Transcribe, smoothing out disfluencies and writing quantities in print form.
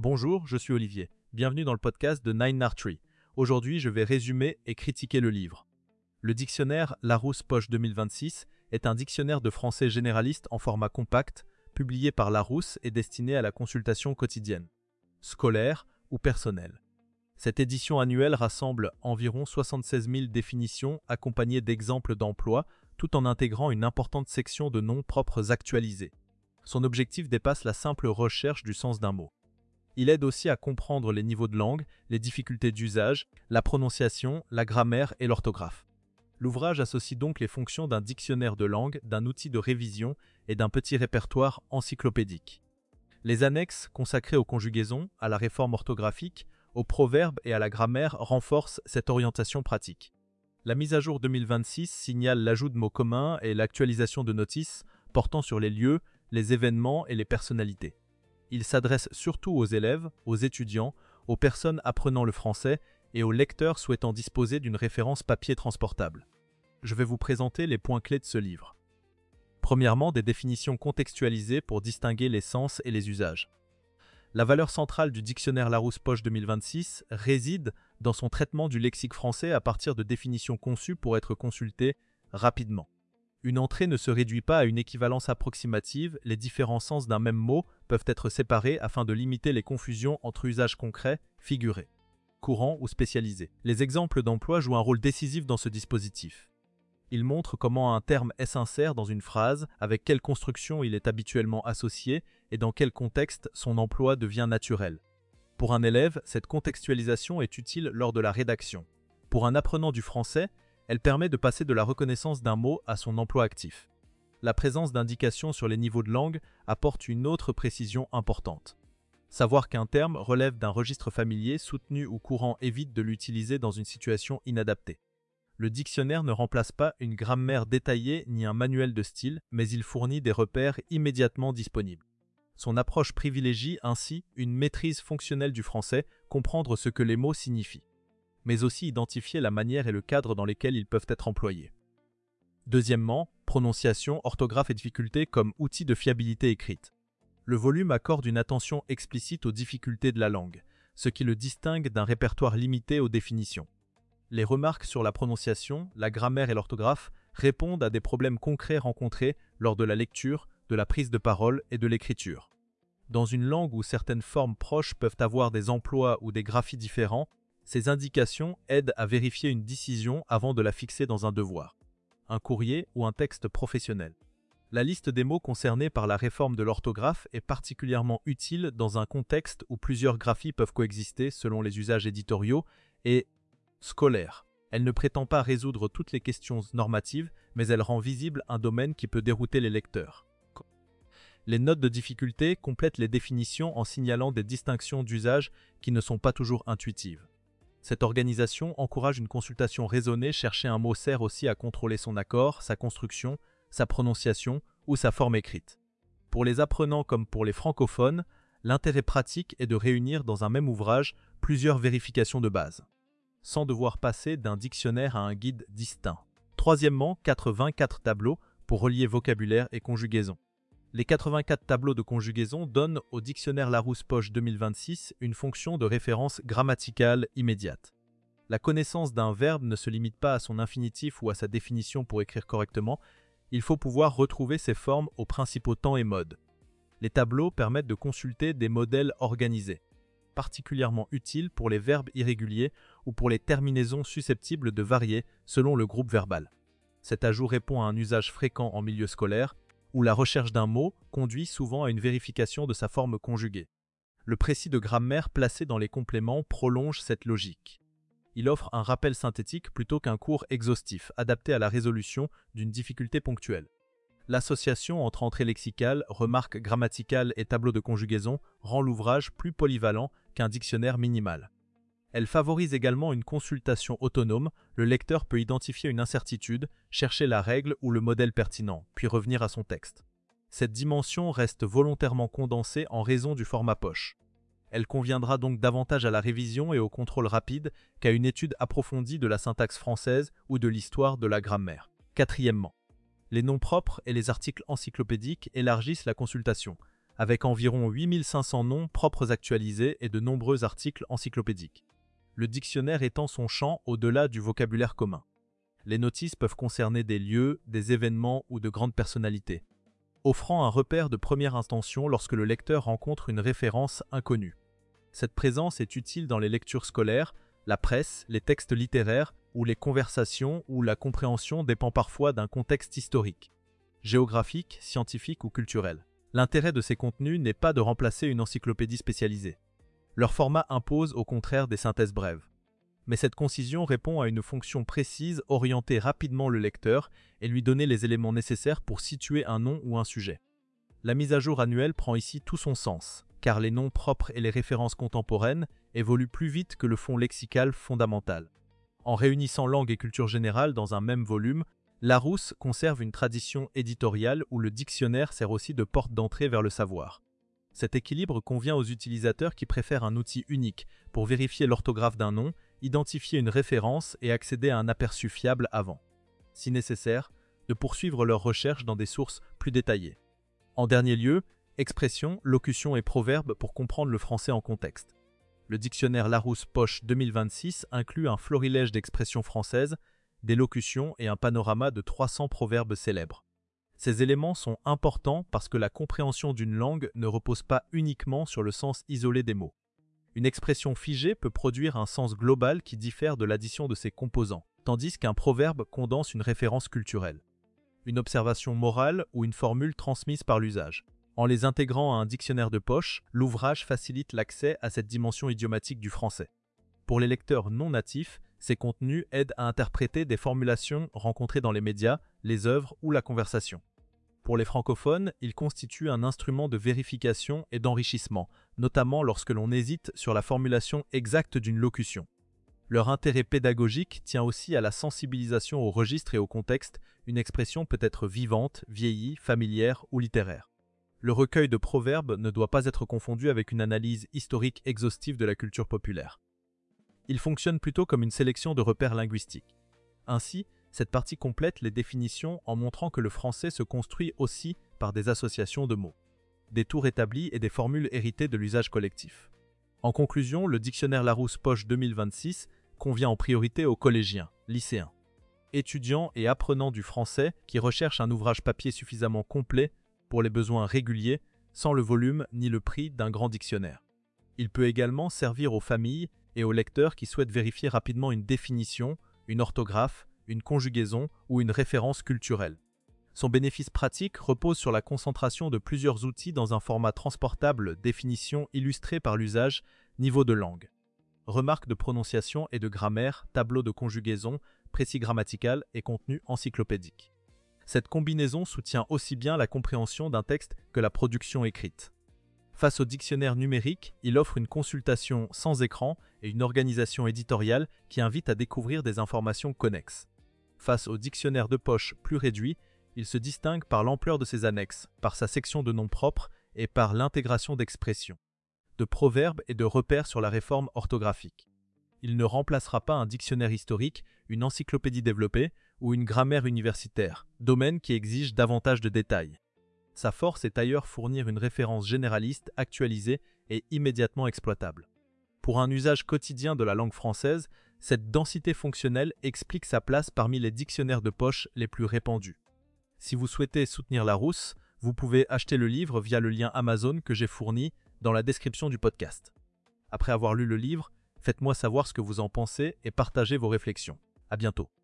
Bonjour, je suis Olivier. Bienvenue dans le podcast de Nine Tree. Aujourd'hui, je vais résumer et critiquer le livre. Le dictionnaire Larousse Poche 2026 est un dictionnaire de français généraliste en format compact, publié par Larousse et destiné à la consultation quotidienne, scolaire ou personnelle. Cette édition annuelle rassemble environ 76 000 définitions accompagnées d'exemples d'emploi, tout en intégrant une importante section de noms propres actualisés. Son objectif dépasse la simple recherche du sens d'un mot. Il aide aussi à comprendre les niveaux de langue, les difficultés d'usage, la prononciation, la grammaire et l'orthographe. L'ouvrage associe donc les fonctions d'un dictionnaire de langue, d'un outil de révision et d'un petit répertoire encyclopédique. Les annexes consacrées aux conjugaisons, à la réforme orthographique, aux proverbes et à la grammaire renforcent cette orientation pratique. La mise à jour 2026 signale l'ajout de mots communs et l'actualisation de notices portant sur les lieux, les événements et les personnalités. Il s'adresse surtout aux élèves, aux étudiants, aux personnes apprenant le français et aux lecteurs souhaitant disposer d'une référence papier transportable. Je vais vous présenter les points clés de ce livre. Premièrement, des définitions contextualisées pour distinguer les sens et les usages. La valeur centrale du dictionnaire Larousse Poche 2026 réside dans son traitement du lexique français à partir de définitions conçues pour être consultées rapidement. Une entrée ne se réduit pas à une équivalence approximative, les différents sens d'un même mot peuvent être séparés afin de limiter les confusions entre usages concrets, figurés, courants ou spécialisés. Les exemples d'emploi jouent un rôle décisif dans ce dispositif. Ils montrent comment un terme s'insère dans une phrase, avec quelle construction il est habituellement associé et dans quel contexte son emploi devient naturel. Pour un élève, cette contextualisation est utile lors de la rédaction. Pour un apprenant du français, elle permet de passer de la reconnaissance d'un mot à son emploi actif. La présence d'indications sur les niveaux de langue apporte une autre précision importante. Savoir qu'un terme relève d'un registre familier soutenu ou courant évite de l'utiliser dans une situation inadaptée. Le dictionnaire ne remplace pas une grammaire détaillée ni un manuel de style, mais il fournit des repères immédiatement disponibles. Son approche privilégie ainsi une maîtrise fonctionnelle du français, comprendre ce que les mots signifient, mais aussi identifier la manière et le cadre dans lesquels ils peuvent être employés. Deuxièmement, prononciation, orthographe et difficultés comme outils de fiabilité écrite. Le volume accorde une attention explicite aux difficultés de la langue, ce qui le distingue d'un répertoire limité aux définitions. Les remarques sur la prononciation, la grammaire et l'orthographe répondent à des problèmes concrets rencontrés lors de la lecture, de la prise de parole et de l'écriture. Dans une langue où certaines formes proches peuvent avoir des emplois ou des graphies différents, ces indications aident à vérifier une décision avant de la fixer dans un devoir, un courrier ou un texte professionnel. La liste des mots concernés par la réforme de l'orthographe est particulièrement utile dans un contexte où plusieurs graphies peuvent coexister selon les usages éditoriaux et scolaires. Elle ne prétend pas résoudre toutes les questions normatives, mais elle rend visible un domaine qui peut dérouter les lecteurs. Les notes de difficulté complètent les définitions en signalant des distinctions d'usage qui ne sont pas toujours intuitives. Cette organisation encourage une consultation raisonnée, chercher un mot sert aussi à contrôler son accord, sa construction, sa prononciation ou sa forme écrite. Pour les apprenants comme pour les francophones, l'intérêt pratique est de réunir dans un même ouvrage plusieurs vérifications de base, sans devoir passer d'un dictionnaire à un guide distinct. Troisièmement, 84 tableaux pour relier vocabulaire et conjugaison. Les 84 tableaux de conjugaison donnent au dictionnaire Larousse Poche 2026 une fonction de référence grammaticale immédiate. La connaissance d'un verbe ne se limite pas à son infinitif ou à sa définition pour écrire correctement, il faut pouvoir retrouver ses formes aux principaux temps et modes. Les tableaux permettent de consulter des modèles organisés, particulièrement utiles pour les verbes irréguliers ou pour les terminaisons susceptibles de varier selon le groupe verbal. Cet ajout répond à un usage fréquent en milieu scolaire, où la recherche d'un mot conduit souvent à une vérification de sa forme conjuguée. Le précis de grammaire placé dans les compléments prolonge cette logique. Il offre un rappel synthétique plutôt qu'un cours exhaustif, adapté à la résolution d'une difficulté ponctuelle. L'association entre entrées lexicales, remarques grammaticales et tableaux de conjugaison rend l'ouvrage plus polyvalent qu'un dictionnaire minimal. Elle favorise également une consultation autonome, le lecteur peut identifier une incertitude, chercher la règle ou le modèle pertinent, puis revenir à son texte. Cette dimension reste volontairement condensée en raison du format poche. Elle conviendra donc davantage à la révision et au contrôle rapide qu'à une étude approfondie de la syntaxe française ou de l'histoire de la grammaire. Quatrièmement, les noms propres et les articles encyclopédiques élargissent la consultation. avec environ 8500 noms propres actualisés et de nombreux articles encyclopédiques. Le dictionnaire étend son champ au-delà du vocabulaire commun. Les notices peuvent concerner des lieux, des événements ou de grandes personnalités, offrant un repère de première intention lorsque le lecteur rencontre une référence inconnue. Cette présence est utile dans les lectures scolaires, la presse, les textes littéraires ou les conversations où la compréhension dépend parfois d'un contexte historique, géographique, scientifique ou culturel. L'intérêt de ces contenus n'est pas de remplacer une encyclopédie spécialisée. Leur format impose au contraire des synthèses brèves. Mais cette concision répond à une fonction précise, orienter rapidement le lecteur et lui donner les éléments nécessaires pour situer un nom ou un sujet. La mise à jour annuelle prend ici tout son sens, car les noms propres et les références contemporaines évoluent plus vite que le fond lexical fondamental. En réunissant langue et culture générale dans un même volume, Larousse conserve une tradition éditoriale où le dictionnaire sert aussi de porte d'entrée vers le savoir. Cet équilibre convient aux utilisateurs qui préfèrent un outil unique pour vérifier l'orthographe d'un nom, identifier une référence et accéder à un aperçu fiable avant, si nécessaire, de poursuivre leurs recherches dans des sources plus détaillées. En dernier lieu, expressions, locutions et proverbes pour comprendre le français en contexte. Le dictionnaire Larousse Poche 2026 inclut un florilège d'expressions françaises, des locutions et un panorama de 300 proverbes célèbres. Ces éléments sont importants parce que la compréhension d'une langue ne repose pas uniquement sur le sens isolé des mots. Une expression figée peut produire un sens global qui diffère de l'addition de ses composants, tandis qu'un proverbe condense une référence culturelle, une observation morale ou une formule transmise par l'usage. En les intégrant à un dictionnaire de poche, l'ouvrage facilite l'accès à cette dimension idiomatique du français. Pour les lecteurs non natifs, ces contenus aident à interpréter des formulations rencontrées dans les médias, les œuvres ou la conversation. Pour les francophones, ils constituent un instrument de vérification et d'enrichissement, notamment lorsque l'on hésite sur la formulation exacte d'une locution. Leur intérêt pédagogique tient aussi à la sensibilisation au registre et au contexte. Une expression peut être vivante, vieillie, familière ou littéraire. Le recueil de proverbes ne doit pas être confondu avec une analyse historique exhaustive de la culture populaire. Il fonctionne plutôt comme une sélection de repères linguistiques. Ainsi, cette partie complète les définitions en montrant que le français se construit aussi par des associations de mots, des tours établis et des formules héritées de l'usage collectif. En conclusion, le dictionnaire Larousse Poche 2026 convient en priorité aux collégiens, lycéens, étudiants et apprenants du français qui recherchent un ouvrage papier suffisamment complet pour les besoins réguliers, sans le volume ni le prix d'un grand dictionnaire. Il peut également servir aux familles et aux lecteurs qui souhaitent vérifier rapidement une définition, une orthographe, une conjugaison ou une référence culturelle. Son bénéfice pratique repose sur la concentration de plusieurs outils dans un format transportable, définition illustrée par l'usage, niveau de langue, remarques de prononciation et de grammaire, tableau de conjugaison, précis grammatical et contenu encyclopédique. Cette combinaison soutient aussi bien la compréhension d'un texte que la production écrite. Face au dictionnaire numérique, il offre une consultation sans écran et une organisation éditoriale qui invite à découvrir des informations connexes. Face au dictionnaire de poche plus réduit, il se distingue par l'ampleur de ses annexes, par sa section de noms propres et par l'intégration d'expressions, de proverbes et de repères sur la réforme orthographique. Il ne remplacera pas un dictionnaire historique, une encyclopédie développée ou une grammaire universitaire, domaine qui exige davantage de détails. Sa force est ailleurs fournir une référence généraliste, actualisée et immédiatement exploitable. Pour un usage quotidien de la langue française, cette densité fonctionnelle explique sa place parmi les dictionnaires de poche les plus répandus. Si vous souhaitez soutenir Larousse, vous pouvez acheter le livre via le lien Amazon que j'ai fourni dans la description du podcast. Après avoir lu le livre, faites-moi savoir ce que vous en pensez et partagez vos réflexions. À bientôt.